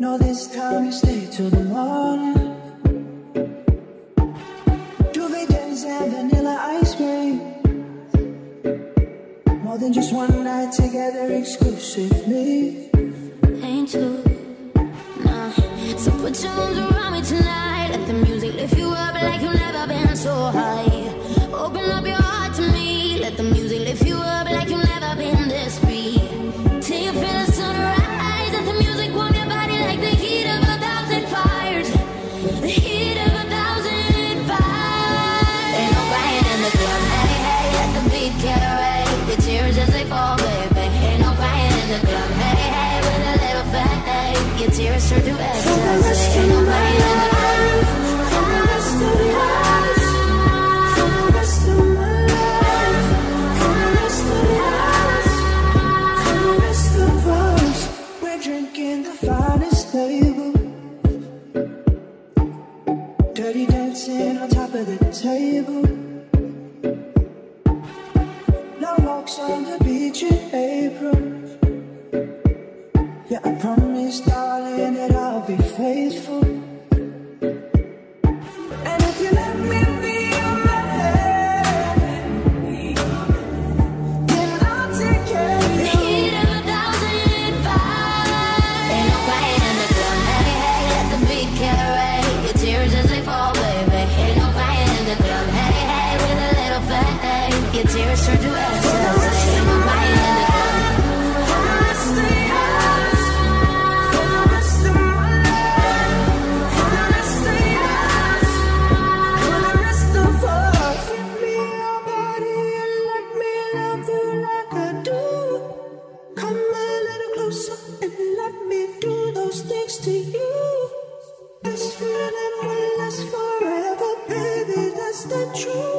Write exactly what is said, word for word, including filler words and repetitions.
No, this time you stay till the morning. Duvet days and vanilla ice cream. More than just one night together exclusively. Ain't too, nah. So put your arms around me tonight. Let the music lift you up like you've never been so high. Open up your heart to me. Let the music lift you up like you've never been this free. Till you feel the sunrise. Let the music warm your body like the heat of a thousand fires. The heat of a thousand fires. Ain't no crying in the club. Hey, hey, let the beat carry your tears as they fall, baby. Ain't no crying in the club. Hey, hey, with a little fat, hey, your tears turn to ecstasy. Ain't no crying in the club. For the rest of the hours, for the rest of my life, for the rest of the hours, for the rest of us, we're drinking the finest label. Dirty dancing on top of the table. Long walks on the beach in April. Yeah, I promise, darling, that I'll be faithful. And if you let me be your man, then I'll take care of The you. heat of a thousand fires. Ain't no crying in the club. Hey, hey, let the beat carry your tears as they fall, baby. Ain't no crying in the club. Hey, hey, with a little fat, hey, your tears turn to ecstasy. Ain't no crying in the club. For the rest of the hours, for the rest of my life, for the rest of the hours, for the rest of us. Give me your body and let me love you like I do. Come a little closer and let me do those things to you. This feeling will last forever, baby, that's the truth.